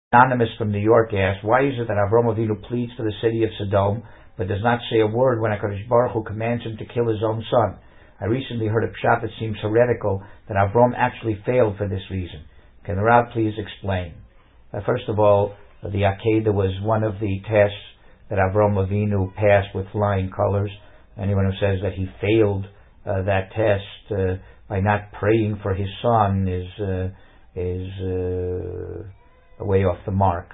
Anonymous from New York asks, why is it that Avram Avinu pleads for the city of Sodom, but does not say a word when HaKadosh Baruch Hu commands him to kill his own son? I recently heard a pshat that seems heretical, that Avram actually failed for this reason. Can the Rav please explain? First of all, the Akedah was one of the tests that Avram Avinu passed with flying colors. Anyone who says that he failed that test by not praying for his son is way off the mark.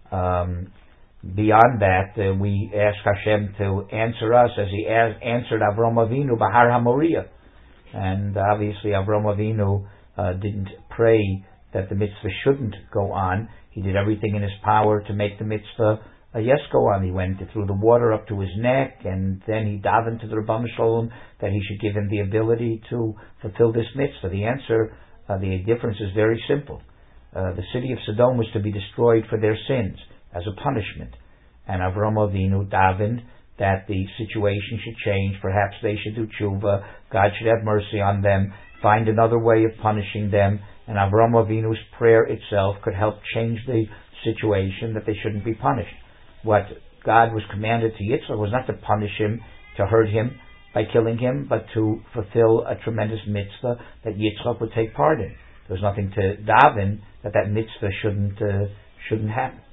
Beyond that, we ask Hashem to answer us as He answered Avram Avinu Bahar HaMoriah. And obviously Avram Avinu didn't pray that the mitzvah shouldn't go on. He did everything in his power to make the mitzvah yes go on. He went through the water up to his neck, and then he davened to the Rebbeinu Shalom that he should give him the ability to fulfill this mitzvah. The answer, the difference is very simple. The city of Sodom was to be destroyed for their sins as a punishment. And Avram Avinu davened that the situation should change. Perhaps they should do tshuva. God should have mercy on them, find another way of punishing them. And Avram Avinu's prayer itself could help change the situation that they shouldn't be punished. What God was commanded to Yitzchak was not to punish him, to hurt him by killing him, but to fulfill a tremendous mitzvah that Yitzchak would take part in. There was nothing to daven that mitzvah shouldn't happen.